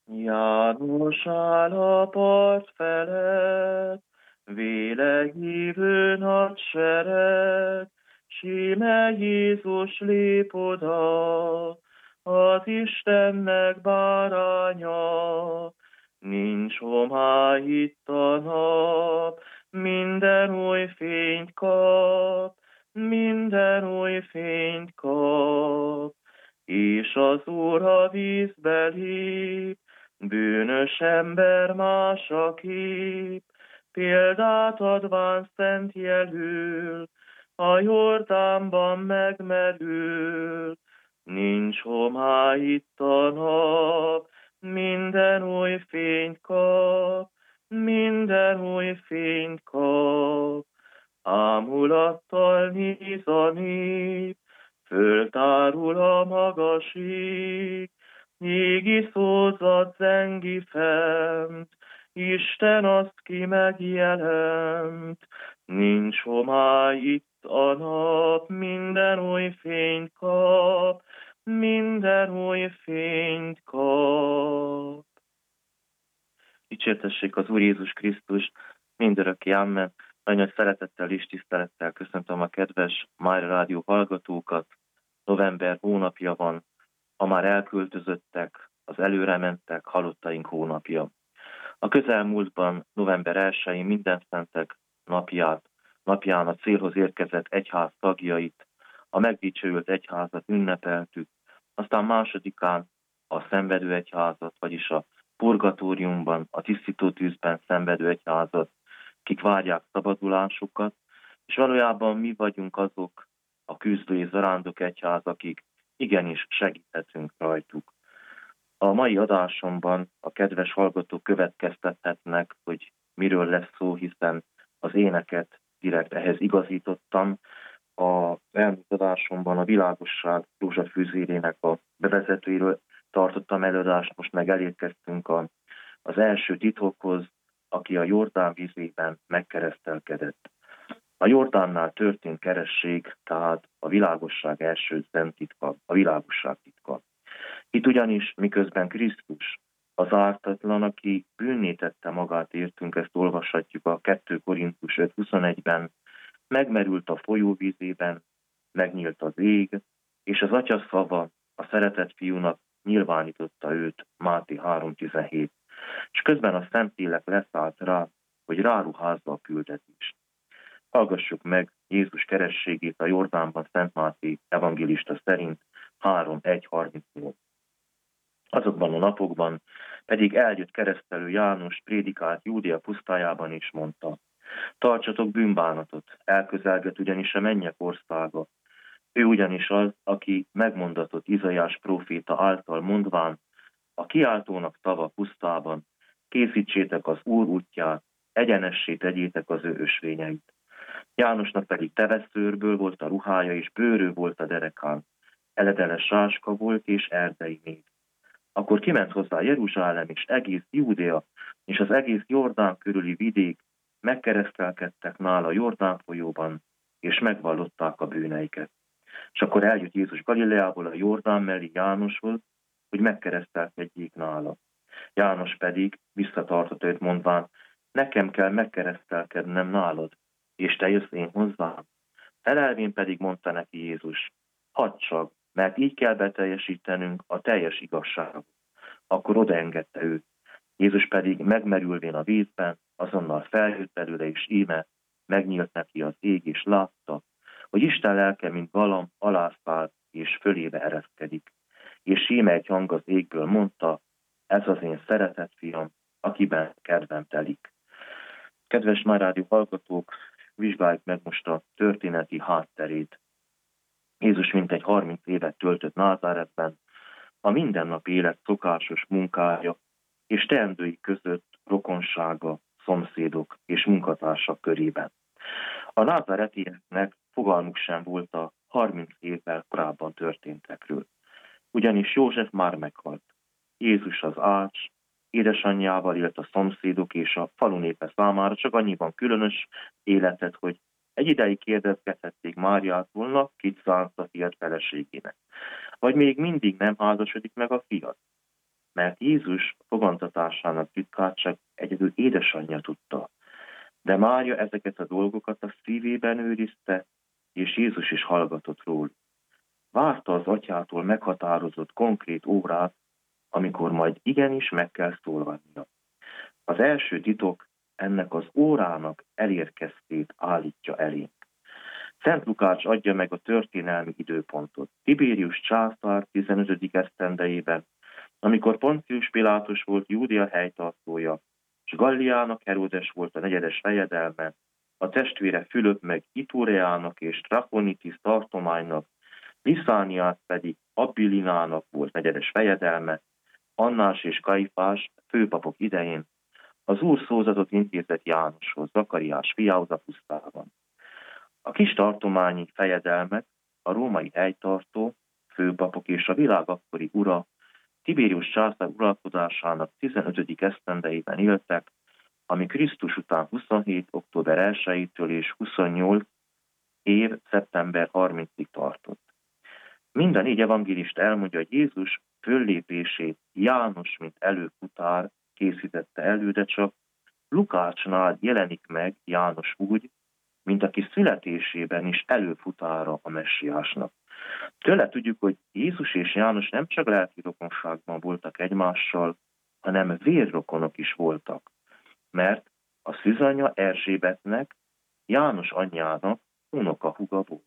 János áll a part felett, véle hívő hadsereg, síme Jézus lép oda, az Istennek báránya. Nincs homály itt a nap, minden új fényt kap, minden új fényt kap. És az Úr a vízbe lép, bűnös ember más a kép, példát adván szent jelül, a Jordánban megmerül. Nincs homály itt a nap, minden új fényt kap, minden új fényt kap. Ámulattal néz a nép, föltárul a magasig, égi szózat zengi fent, Isten azt ki megjelent. Nincs homály itt a nap, minden új fényt kap, minden új fényt kap. Dicsértessék az Úr Jézus Krisztus, mindörökké, amen. Nagyon nagy szeretettel és tisztelettel köszöntöm a kedves Mária Rádió hallgatókat. November hónapja van, a már elköltözöttek, az előre mentek, halottaink hónapja. A közelmúltban, november 1-én Mindenszentek napján a célhoz érkezett egyház tagjait, a megdicsőült egyházat ünnepeltük, aztán másodikán a szenvedő egyházat, vagyis a purgatóriumban, a tisztító tűzben szenvedő egyházat, kik várják szabadulásukat, és valójában mi vagyunk azok a küzdő és zarándok egyház, akik igenis segíthetünk rajtuk. A mai adásomban a kedves hallgatók következtethetnek, hogy miről lesz szó, hiszen az éneket direkt ehhez igazítottam. Az elmúlt adásomban a világosság rózsafűzérének a bevezetőjéről tartottam előadást, most meg elérkeztünk az első titokhoz, aki a Jordán vízében megkeresztelkedett. A Jordánnál történt keresztség, tehát a világosság első szent titka, a világosság titka. Itt ugyanis, miközben Krisztus, az ártatlan, aki bűnné tette magát, értünk, ezt olvashatjuk a 2 Korintus 5:21-ben, megmerült a folyóvízében, megnyílt az ég, és az Atya szava a szeretett fiúnak nyilvánította őt, Máté 3:17. És közben a Szentlélek leszállt rá, hogy ráruházza a küldetést. Hallgassuk meg Jézus kerességét a Jordánban Szent Máté evangélista szerint 3:1-38. Azokban a napokban pedig eljött keresztelő János, prédikált Júdea pusztájában is mondta: tartsatok bűnbánatot, elközelget ugyanis a mennyek országa. Ő ugyanis az, aki megmondatott Izaiás próféta által mondván: a kiáltónak szava pusztában, készítsétek az Úr útját, egyenessé tegyétek az ő ösvényeit. Jánosnak pedig teveszőrből volt a ruhája, és bőrő volt a derekán. Eledeles sáska volt, és erdei név. Akkor kiment hozzá Jeruzsálem, és egész Júdea, és az egész Jordán körüli vidék, megkeresztelkedtek nála Jordán folyóban, és megvallották a bűneiket. És akkor eljött Jézus Galileából a Jordán mellé Jánoshoz, hogy megkeresztelkedjék nála. János pedig visszatartott őt mondván: nekem kell megkeresztelkednem nálad, és te jössz én hozzám. Felelvén pedig mondta neki Jézus: hadd csak, mert így kell beteljesítenünk a teljes igazságot. Akkor odaengedte őt. Jézus pedig megmerülvén a vízben, azonnal feljött belőle, és íme megnyílt neki az ég, és látta, hogy Isten lelke, mint galamb, alászállt, és fölébe ereszkedik. És íme egy hang az égből mondta: ez az én szeretett fiam, akiben kedvem telik. Kedves Mária Rádió hallgatók, vizsgáljuk meg most a történeti hátterét. Jézus mintegy 30 évet töltött Názáretben, a mindennapi élet szokásos munkája és teendői között rokonsága, szomszédok és munkatársak körében. A názáretieknek fogalmuk sem volt a 30 évvel korábban történtekről. Ugyanis József már meghalt. Jézus az ács, édesanyjával élt a szomszédok és a falu népe számára csak annyiban különös életet, hogy egy ideig kérdezgethették Máriától, kit szánt a fiat feleségének. Vagy még mindig nem házasodik meg a fiat. mert Jézus fogantatásának titkát csak egyedül édesanyja tudta. De Mária ezeket a dolgokat a szívében őrizte, és Jézus is hallgatott róla. Várta az atyától meghatározott konkrét órát, amikor majd igenis meg kell szólalnia. Az első titok ennek az órának elérkeztét állítja elénk. Szent Lukács adja meg a történelmi időpontot. Tibérius császár 15. esztendejében, amikor Poncius Pilátus volt Júdea helytartója, és Galliának Heródes volt a negyedes fejedelme, a testvére Fülöp meg Itureának és Trachonitis tartománynak, Liszániát pedig Abilinának volt negyedes fejedelme, Annás és Kajfás főpapok idején az Úr szózatot intézett Jánoshoz, Zakariás fiához a pusztában. A kis tartományi fejedelmek, a római helytartó, főpapok és a világ akkori ura Tibérius császár uralkodásának 15. esztendejében éltek, ami Krisztus után 27. október 1-től és 28 év szeptember 30-ig tartott. Minden négy evangélista elmondja, hogy Jézus föllépését János, mint előfutár készítette elő, de csak Lukácsnál jelenik meg János úgy, mint aki születésében is előfutára a messiásnak. Tőle tudjuk, hogy Jézus és János nem csak lelki rokonságban voltak egymással, hanem vérrokonok is voltak, mert a szűzanyja Erzsébetnek, János anyjának unokahúga volt.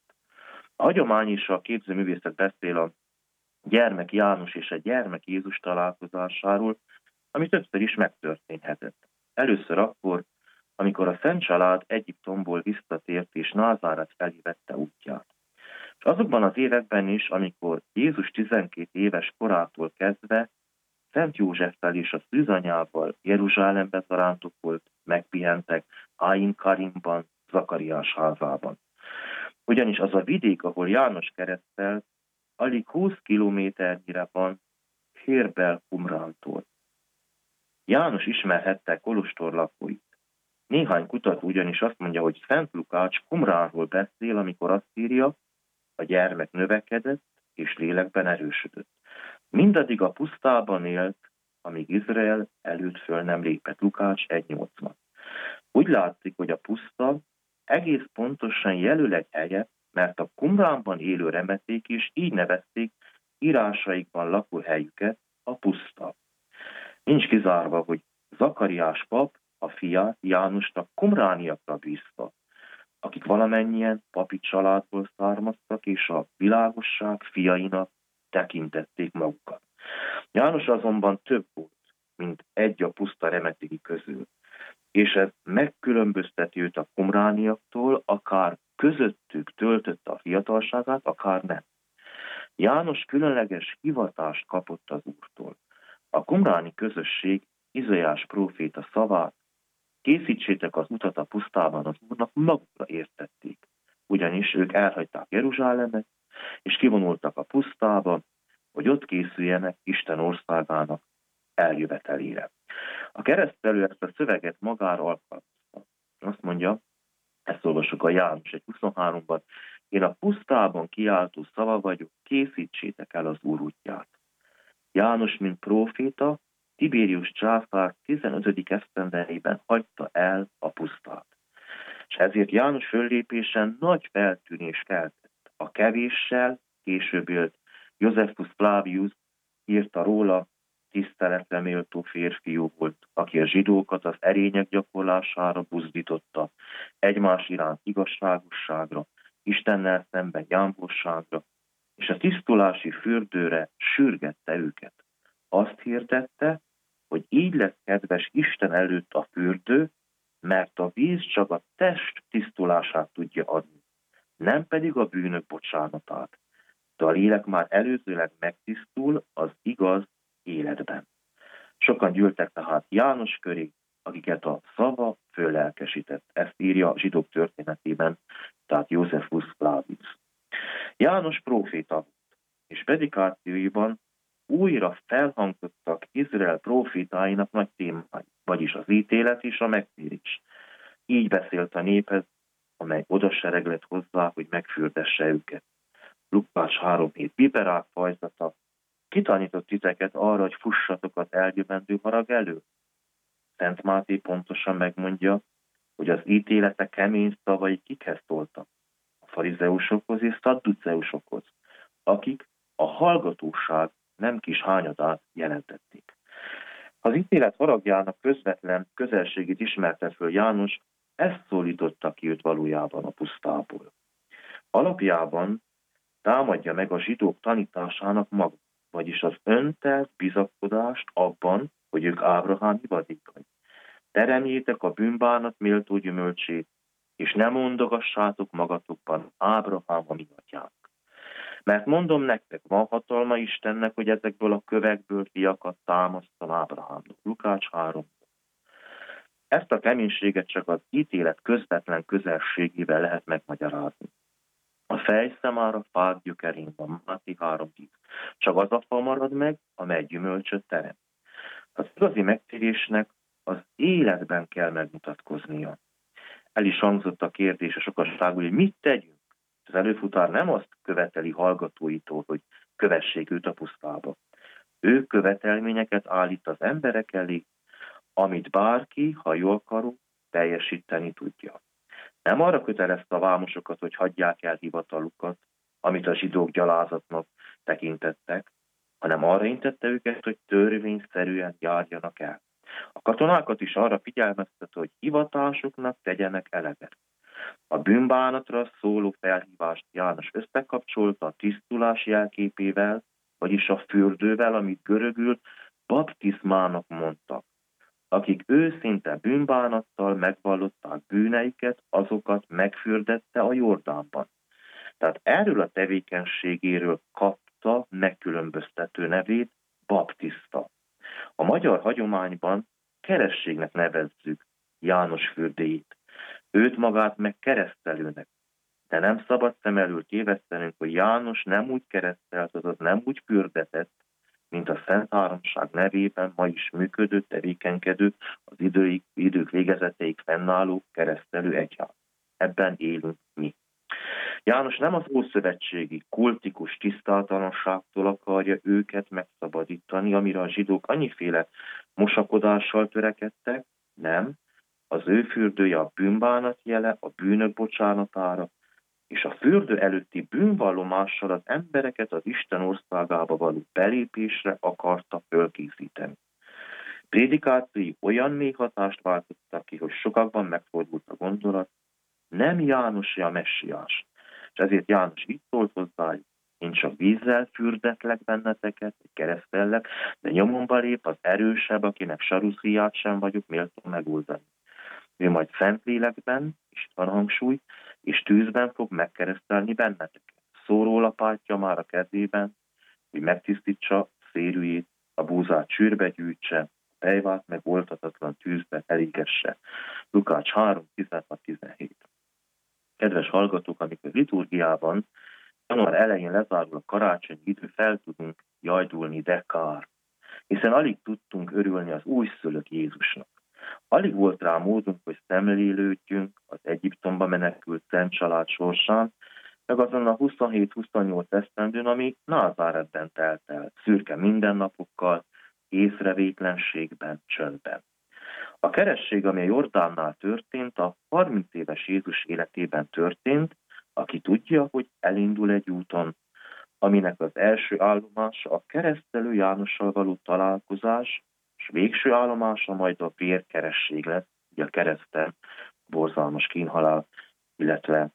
A hagyomány és a képzőművészet beszél a gyermek János és a gyermek Jézus találkozásáról, ami többször is megtörténhetett. Először akkor, amikor a Szent Család Egyiptomból visszatért és Názáret felé vette útját. És azokban az években is, amikor Jézus 12 éves korától kezdve Szent Józseffel és a szűzanyával Jeruzsálembe zarándokolt, megpihentek Áin Karimban, Zakariás házában. Ugyanis az a vidék, ahol János keresztelt, alig 20 kilométernyire van Hérbel Qumrántól. János ismerhette Kolostor lakóit. Néhány kutató ugyanis azt mondja, hogy Szent Lukács Qumránról beszél, amikor azt írja, a gyermek növekedett és lélekben erősödött. Mindaddig a pusztában élt, amíg Izrael előtt föl nem lépett. Lukács 1.8. Úgy látszik, hogy a puszta egész pontosan jelöl egy helyet, mert a Qumránban élő remeték is így nevezték írásaikban lakóhelyüket, a puszta. Nincs kizárva, hogy Zakariás pap a fiát Jánosnak qumrániakra bízta, akik valamennyien papi családból származtak, és a világosság fiainak tekintették magukat. János azonban több volt, mint egy a puszta remetéki közül, és ez megkülönbözteti őt a qumrániaktól, akár közöttük töltötte a fiatalságát, akár nem. János különleges hivatást kapott az Úrtól. A qumráni közösség Izaiás próféta szavát, készítsétek az utat a pusztában az Úrnak, magukra értették. Ugyanis ők elhagyták Jeruzsálemet, és kivonultak a pusztába, hogy ott készüljenek Isten országának eljövetelére. A keresztelő ezt a szöveget magára alkalmazta. Azt mondja, ezt olvassuk a János 1.23-ban, én a pusztában kiáltó szava vagyok, készítsétek el az Úr útját. János, mint próféta, Tibérius császár 15. esztendejében hagyta el a pusztát. És ezért János föllépésen nagy feltűnés keltett. A kevéssel később élt Josephus Flavius írta róla, tiszteletre méltó férfiú volt, aki a zsidókat az erények gyakorlására buzdította, egymás iránt igazságosságra, Istennel szemben jámbosságra, és a tisztulási fürdőre sürgette őket. Azt hirdette, hogy így lesz kedves Isten előtt a fürdő, mert a víz csak a test tisztulását tudja adni, nem pedig a bűnök bocsánatát. De a lélek már előzőleg megtisztul az igaz életben. Sokan gyűltek tehát János köré, akiket a szava föllelkesített. Ezt írja a zsidók történetében, tehát Josephus Flavius. János próféta volt, és predikációiban újra felhangzottak Izrael prófétáinak nagy témái, vagyis az ítélet és a megtérés. Így beszélt a néphez, amely odasereglett hozzá, hogy megfürdesse őket. Lukács 3.7. Biberák fajzata, Kitanított titeket arra, hogy fussatok az eljövendő harag elő? Szent Máté pontosan megmondja, hogy az ítélete kemény szavai kikhez szóltak? A farizeusokhoz és szadduceusokhoz, akik a hallgatóság nem kis hányadát jelentették. Az ítélet haragjának közvetlen közelségét ismerte föl János, ezt szólította ki őt valójában a pusztából. Alapjában támadja meg a zsidók tanításának maga, vagyis az öntelt bizakodást abban, hogy ők Ábrahám ivadékai. Teremjétek a bűnbánat méltó gyümölcsét, és ne mondogassátok magatokban, Ábrahám a mi atyánk. Mert mondom nektek, van hatalma Istennek, hogy ezekből a kövekből fiakat támasztam Ábrahámnak. Lukács 3. Ezt a keménységet csak az ítélet közvetlen közelségével lehet megmagyarázni. A fejszem a fák gyökerén van, Máté 3:10. Csak az a fa marad meg, amely gyümölcsöt terem. Az igazi megtérésnek az életben kell megmutatkoznia. El is hangzott a kérdés a sokasságból, hogy mit tegyünk. Az előfutár nem azt követeli hallgatóitól, hogy kövessék őt a pusztába. Ő követelményeket állít az emberek elé, amit bárki, ha jól akaró, teljesíteni tudja. Nem arra kötelezte a vámosokat, hogy hagyják el hivatalukat, amit a zsidók gyalázatnak tekintettek, hanem arra intette őket, hogy törvényszerűen járjanak el. A katonákat is arra figyelmeztetett, hogy hivatásuknak tegyenek eleget. A bűnbánatra szóló felhívást János összekapcsolta a tisztulás jelképével, vagyis a fürdővel, amit görögül baptizmának mondtak. Akik őszinte bűnbánattal megvallották bűneiket, azokat megfürdette a Jordánban. Tehát erről a tevékenységéről kapta megkülönböztető nevét baptiszta. A magyar hagyományban keresztségnek nevezzük János fürdőjét. Őt magát meg keresztelőnek. De nem szabad szem elől tévesztenünk, hogy János nem úgy keresztelt, azaz nem úgy fürdetett, mint a Szent Háromság nevében ma is működő, tevékenykedő, az idők végezeteig fennálló keresztelő egyház. Ebben élünk mi. János nem az ószövetségi, kultikus tisztátalanságtól akarja őket megszabadítani, amire a zsidók annyiféle mosakodással törekedtek, nem. Az ő fürdője a bűnbánat jele, a bűnök bocsánatára, és a fürdő előtti bűnvallomással az embereket az Isten országába való belépésre akarta fölkészíteni. Prédikációi olyan mély hatást váltottak ki, hogy sokakban megfordult a gondolat, nem János a messiás. És ezért János így szólt hozzájuk, én csak vízzel fürdetlek benneteket, keresztellek, de nyomomba lép az erősebb, akinek saruszíját sem vagyok méltó megoldani. Ő majd Szentlélekben, és van hangsúly, és tűzben fog megkeresztelni benneteket. Szórólapátja már a kezében, hogy megtisztítsa szérűjét, a búzát sűrbe gyűjtse, a tejvát meg oltatatlan tűzbe elégesse. Lukács 3:16-17. Kedves hallgatók, amikor liturgiában január elején lezárul a karácsonyi idő, fel tudunk jajdulni, de kár. Hiszen alig tudtunk örülni az újszülött Jézusnak. Alig volt rá módunk, hogy szemlélődjünk az Egyiptomba menekült szent család sorsán, meg azon a 27-28 esztendőn, ami Názáretben telt el, szürke mindennapokkal, észrevétlenségben, csöndben. A keresztség, ami a Jordánnál történt, a 30 éves Jézus életében történt, aki tudja, hogy elindul egy úton, aminek az első állomása a keresztelő Jánossal való találkozás, és végső állomása majd a vérkeresség lesz, ugye a kereszten borzalmas kínhalál, illetve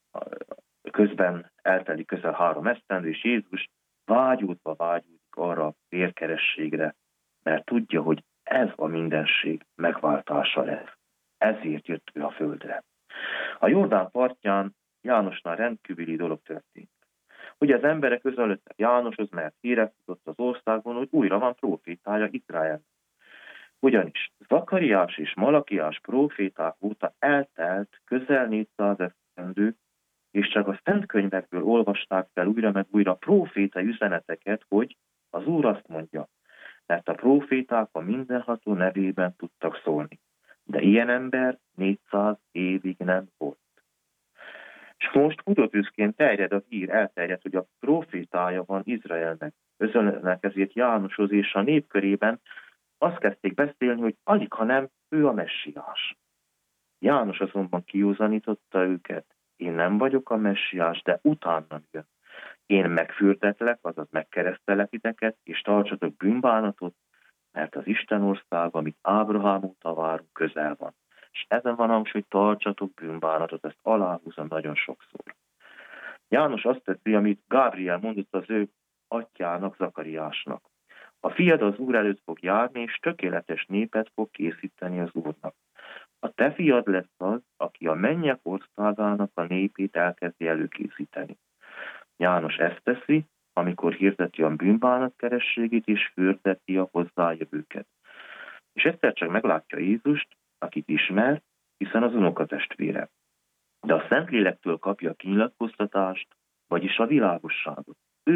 közben eltelik közel 3 esztendő, és Jézus vágyódik arra a vérkerességre, mert tudja, hogy ez a mindenség megváltása lesz. Ezért jött ő a földre. A Jordán partján Jánosnál rendkívüli dolog történt. Ugye az emberek közölöttek Jánoshoz, mert hírek futott az országban, hogy újra van prófétája Izrael. Ugyanis Zakariás és Malakiás próféták óta eltelt közel 400 esztendő, és csak a szent könyvekből olvasták fel újra meg újra prófétai üzeneteket, hogy az Úr azt mondja, mert a próféták a mindenható nevében tudtak szólni. De ilyen ember 400 évig nem volt. És most húdotűzként terjed a hír, elterjed, hogy a profétája van Izraelnek. Özönlenek ezért Jánoshoz és a nép körében azt kezdték beszélni, hogy alig, ha nem, ő a messiás. János azonban kiúzanította őket. Én nem vagyok a messiás, de utána jön. Én megfürdetlek, azaz megkeresztelek titeket, és tartsatok bűnbánatot, mert az Isten ország, amit Ábrahám óta várunk, közel van. És ezen van hangsúly, hogy tartsatok bűnbánatot, ezt aláhúzom nagyon sokszor. János azt teszi, amit Gábriel mondott az ő atyának, Zakariásnak. A fiad az Úr előtt fog járni, és tökéletes népet fog készíteni az Úrnak. A te fiad lesz az, aki a mennyek országának a népét elkezdi előkészíteni. János ezt teszi, amikor hirdeti a bűnbánat kerességét, és fürdeti a hozzájövőket. És egyszer csak meglátja Jézust, akit ismer, hiszen az unokatestvére. De a Szentlélektől kapja a kinyilatkoztatást, vagyis a világosságot.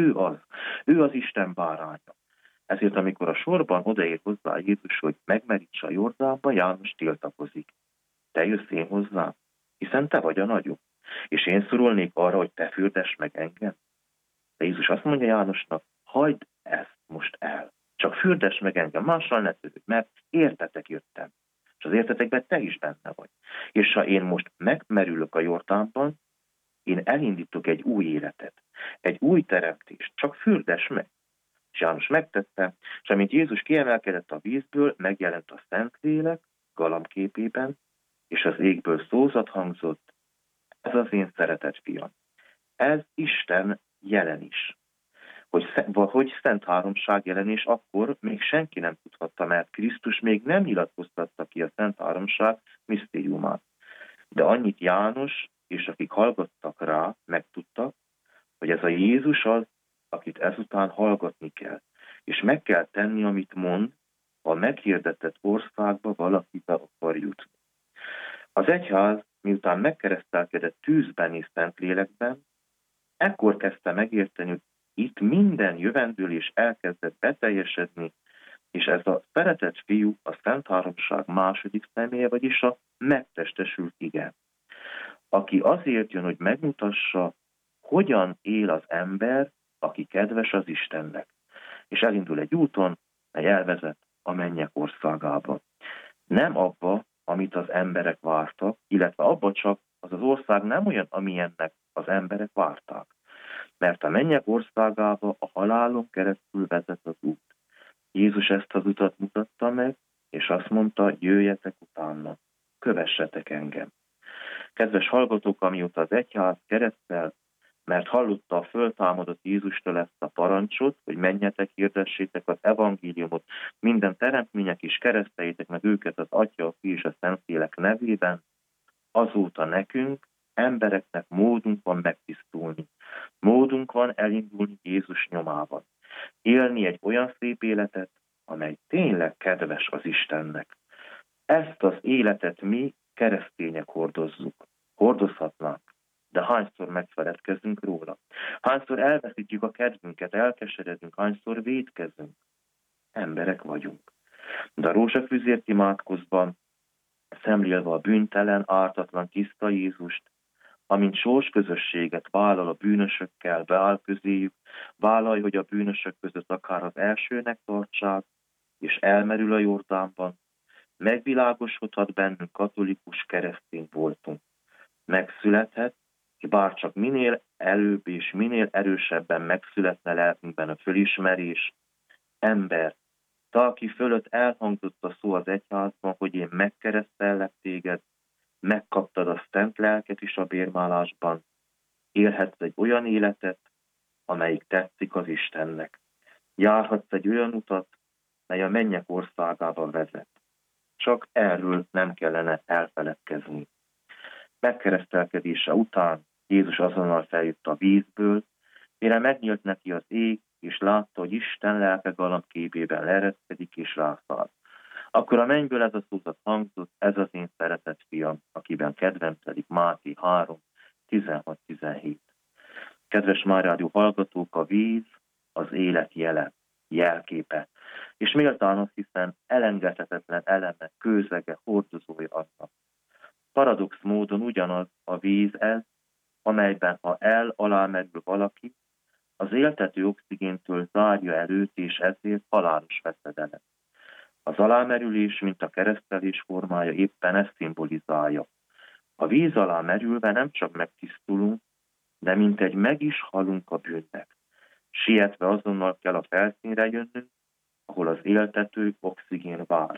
Ő az Isten báránya. Ezért, amikor a sorban odaér hozzá Jézus, hogy megmerítse a Jordánba, János tiltakozik. Te jössz én hozzám, hiszen te vagy a nagyobb, és én szorulnék arra, hogy te fürdess meg engem. De Jézus azt mondja Jánosnak, hagyd ezt most el, csak fürdess meg engem, mással ne törődj, mert értetek jöttem, és az értetekben te is benne vagy. És ha én most megmerülök a Jordánban, én elindítok egy új életet, egy új teremtést, csak fürdess meg. És János megtette, és amint Jézus kiemelkedett a vízből, megjelent a Szentlélek galambképében, és az égből szózat hangzott, ez az én szeretett fiam. Ez Isten jelen is. Hogy Szent Háromság jelenés, akkor még senki nem tudhatta, mert Krisztus még nem nyilatkoztatta ki a Szent Háromság misztériumát. De annyit János és akik hallgattak rá, megtudtak, hogy ez a Jézus az, akit ezután hallgatni kell, és meg kell tenni, amit mond, ha a meghirdetett országba valaki be akar jutni. Az egyház, miután megkeresztelkedett tűzben és Szentlélekben, ekkor kezdte megérteni, hogy itt minden jövendőlés elkezdett beteljesedni, és ez a szeretett fiú a Szent Háromság második személye, vagyis a megtestesült ige, aki azért jön, hogy megmutassa, hogyan él az ember, aki kedves az Istennek, és elindul egy úton, mely elvezet a mennyek országába. Nem abba, amit az emberek vártak, illetve abba csak az ország nem olyan, amilyennek az emberek várták. Mert a mennyek országába a halálon keresztül vezet az út. Jézus ezt az utat mutatta meg, és azt mondta, jöjjetek utána, kövessetek engem. Kedves hallgatók, amióta az egyház keresztel, mert hallotta a föltámadott Jézustól ezt a parancsot, hogy menjetek, hirdessétek az evangéliumot, minden teremtmények is kereszteljétek meg őket az Atya, a Fiú és a Szentlélek nevében, azóta nekünk, embereknek módunk van megtisztulni. Módunk van elindulni Jézus nyomában. Élni egy olyan szép életet, amely tényleg kedves az Istennek. Ezt az életet mi, keresztények hordozzuk. Hordozhatnánk, de hányszor megfeledkezünk róla? Hányszor elveszítjük a kedvünket, elkeseredünk, hányszor vétkezünk? Emberek vagyunk. De a rózsafüzért imádkozban, szemlélve a bűntelen, ártatlan, tiszta Jézust, amint sors közösséget vállal a bűnösökkel, beáll közéjük, vállalj, hogy a bűnösök között akár az elsőnek tartsák, és elmerül a Jordánban, megvilágosodhat bennünk katolikus keresztény voltunk. Megszülethet, és bár csak minél előbb és minél erősebben megszületne lelkünkben a fölismerés, ember, te, aki fölött elhangzott a szó az egyházban, hogy én megkeresztellek téged, megkaptad a szent lelket is a bérmálásban, élhetsz egy olyan életet, amelyik tetszik az Istennek. Járhatsz egy olyan utat, mely a mennyek országába vezet. Csak erről nem kellene elfeledkezni. Megkeresztelkedése után Jézus azonnal feljött a vízből, mire megnyílt neki az ég, és látta, hogy Isten lelke galambképében leereszkedik és rászáll. Akkor a mennyből ez a szózat hangzott, ez az én szeretett fiam, akiben kedvencedik, Máté 3, 16-17. Kedves Mária Rádió hallgatók, a víz az élet jele, jelképe, és méltán azt hiszem elengedhetetlen eleme, kőzege, hordozója annak. Paradox módon ugyanaz a víz ez, amelyben ha alámerül valaki, az éltető oxigéntől zárja el őt, és ezért halálos veszedelem. Az alámerülés, mint a keresztelés formája éppen ezt szimbolizálja. A víz alá merülve nem csak megtisztulunk, de mintegy meg is halunk a bűnnek. Sietve azonnal kell a felszínre jönnünk, ahol az éltető oxigén vár.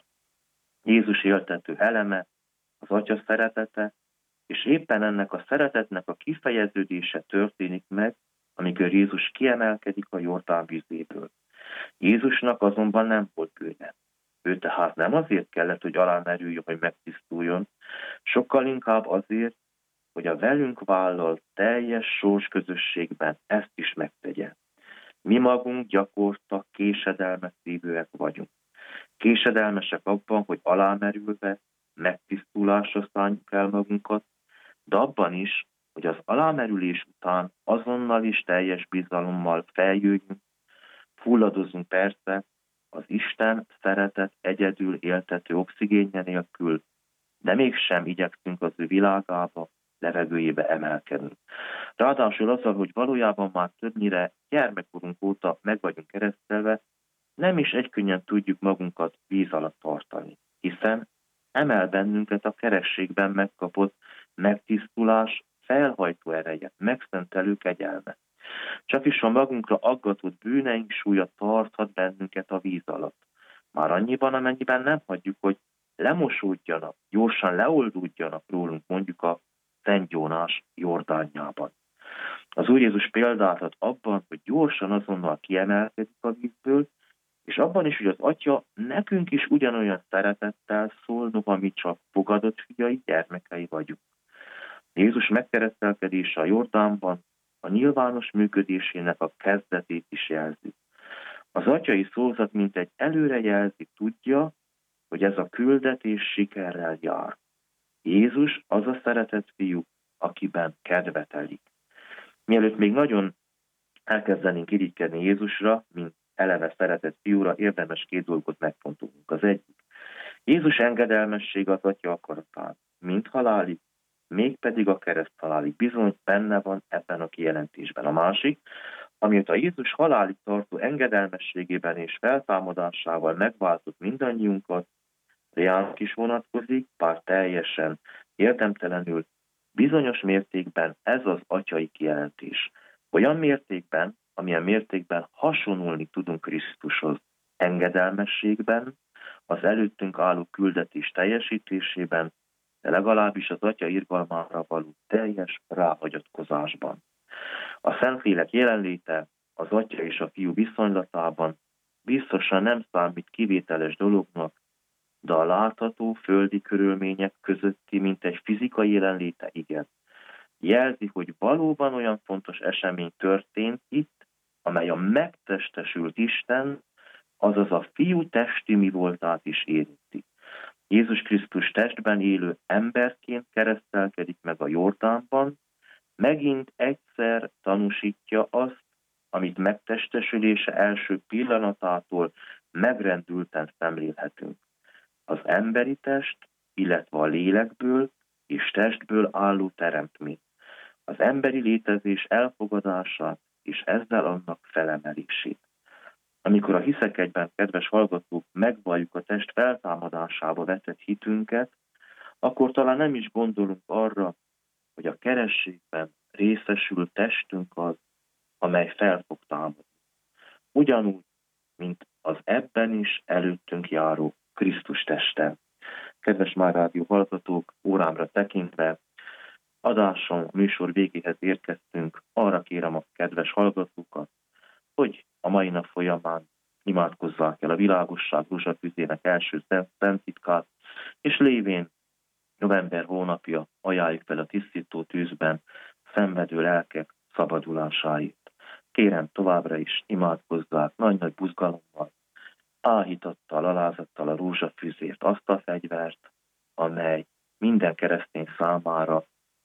Jézus éltető eleme, az Atya szeretete, és éppen ennek a szeretetnek a kifejeződése történik meg, amikor Jézus kiemelkedik a Jordán vízéből. Jézusnak azonban nem volt bűne. Ő tehát nem azért kellett, hogy alámerüljön, hogy megtisztuljon, sokkal inkább azért, hogy a velünk vállalt teljes sorsközösségben ezt is megtegye. Mi magunk gyakorta késedelmes szívűek vagyunk. Késedelmesek abban, hogy alámerülve, megtisztulásra szánjuk el magunkat, de abban is, hogy az alámerülés után azonnal is teljes bizalommal feljöjjünk, fulladozunk persze az Isten szeretet egyedül éltető oxigénje nélkül, de mégsem igyekszünk az ő világába, levegőjébe emelkedni. Ráadásul azzal, hogy valójában már többnyire gyermekkorunk óta meg vagyunk keresztelve, nem is egykönnyen tudjuk magunkat víz alatt tartani, hiszen emel bennünket a kerességben megkapott megtisztulás felhajtó ereje, megszentelő kegyelme. Csak is a magunkra aggatott bűneink súlya tarthat bennünket a víz alatt. Már annyiban, amennyiben nem hagyjuk, hogy lemosódjanak, gyorsan leoldódjanak rólunk mondjuk a Szent Jónás Jordánjában. Az Úr Jézus példát ad abban, hogy gyorsan azonnal kiemelkedik a vízből, és abban is, hogy az Atya nekünk is ugyanolyan szeretettel szól, noha mi csak fogadott fiai, gyermekei vagyunk. Jézus megkeresztelkedése a Jordánban a nyilvános működésének a kezdetét is jelzi. Az atyai szózat mintegy előrejelzi, tudja, hogy ez a küldetés sikerrel jár. Jézus az a szeretett fiú, akiben kedve telik. Mielőtt még nagyon elkezdenénk irigykedni Jézusra, mint eleve szeretett fiúra, érdemes két dolgot megfontolnunk. Az egyik. Jézus engedelmessége az Atya akaratán, mind halálig, mégpedig a kereszt halálig. Bizony benne van ebben a kijelentésben. A másik, amióta Jézus halálig tartó engedelmességében és feltámadásával megváltott mindannyiunkat, reánk is vonatkozik, bár teljesen érdemtelenül, bizonyos mértékben ez az atyai kijelentés. Olyan mértékben, amilyen mértékben hasonlulni tudunk Krisztushoz engedelmességben, az előttünk álló küldetés teljesítésében, de legalábbis az Atya irgalmára való teljes ráhagyatkozásban. A Szentlélek jelenléte az Atya és a Fiú viszonylatában biztosan nem számít kivételes dolognak, de a látható földi körülmények közötti, mint egy fizikai jelenléte igen. Jelzi, hogy valóban olyan fontos esemény történt itt, amely a megtestesült Isten, azaz a Fiú testi mi voltát is érinti. Jézus Krisztus testben élő emberként keresztelkedik meg a Jordánban, megint egyszer tanúsítja azt, amit megtestesülése első pillanatától megrendülten szemlélhetünk. Az emberi test, illetve a lélekből és testből álló teremtmény. Az emberi létezés elfogadását és ezzel annak felemelését. Amikor a Hiszek egyben, kedves hallgatók, megvalljuk a test feltámadásába vetett hitünket, akkor talán nem is gondolunk arra, hogy a kerességben részesül testünk az, amely fel fog támadni. Ugyanúgy, mint az ebben is előttünk járó Krisztus teste. Kedves Már Rádió hallgatók, órámra tekintve, adáson, műsor végéhez érkeztünk, arra kérem a kedves hallgatókat, hogy a mai nap folyamán imádkozzák el a világosság rózsafüzének első szenttitkát, és lévén november hónapja ajánljuk fel a tisztító tűzben szenvedő lelkek szabadulásáért. Kérem továbbra is imádkozzák nagy-nagy buzgalommal, áhítattal, alázattal a rózsafüzért, azt a fegyvert, amely minden keresztény számára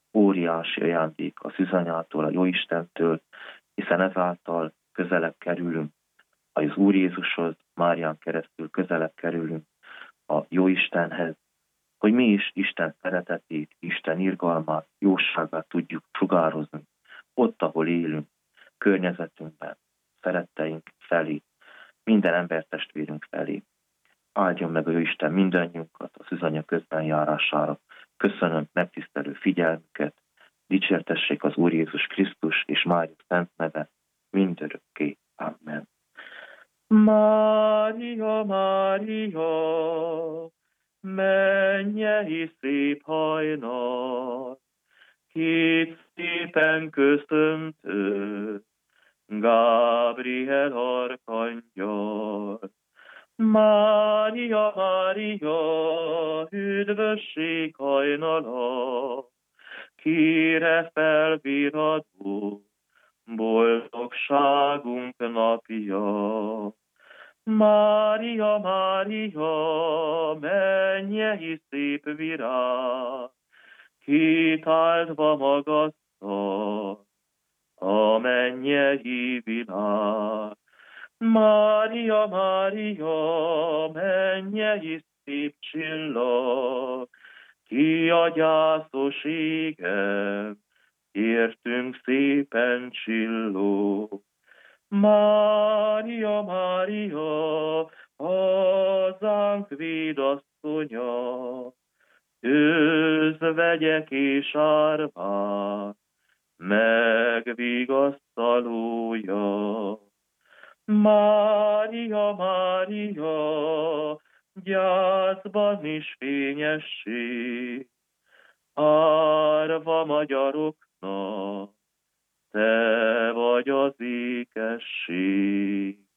óriási ajándék a szűzanyától, a Jóistentől, hiszen ezáltal közelebb kerülünk az Úr Jézushoz, Márián keresztül közelebb kerülünk a Jóistenhez, hogy mi is Isten szeretetét, Isten irgalmát, jóságát tudjuk sugározni, ott, ahol élünk, környezetünkben, szeretteink felé, minden embertestvérünk felé. Áldjon meg a jó Isten mindannyiunkat az üzanya közben járására. Köszönöm megtisztelő figyelmüket, dicsértessék az Úr Jézus Krisztus és Mária szent neve mindörökké. Amen. Mária, Mária, mennyei szép hajnal, két szépen köszöntő, Gabriel arkangyal. Mária, Mária, üdvösség hajnala, kire felviradó, boldogságunk napja. Mária, Mária, mennyei szép virág, kitáldva magasztal a mennyei világ. Mária, Mária, mennyei szép csillag, ki a gyászos égen, értünk szépen csillog. Mária, Mária, hazánk védasszonya, özvegyek és árvák, megvigasztalója. Mária, Mária, gyászban is fényesség, árva magyaroknak, te vagy az ékesség.